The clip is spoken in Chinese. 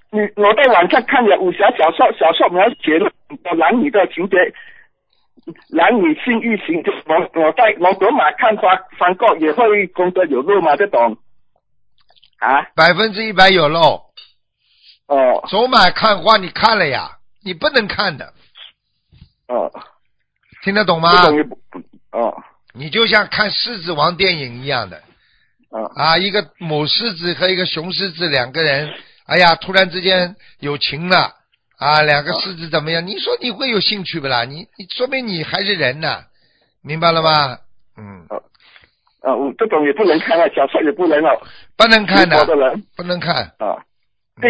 我在网上看了武侠小说描写了很多男女的情节，男女性欲行，就我在我走马看翻过也会功德有漏吗？这种啊 100%有漏。 哦走马看花你看了呀，你不能看的， 哦， 听得懂吗？ 这种也不哦你就像看狮子王电影一样的哦一个母狮子和一个雄狮子两个人，哎呀，突然之间有情了两个狮子怎么样？你说你会有兴趣不啦？你说明你还是人呢，明白了吗？ 这种也不能看啊，小说也不能哦， 不能看的的人不能看啊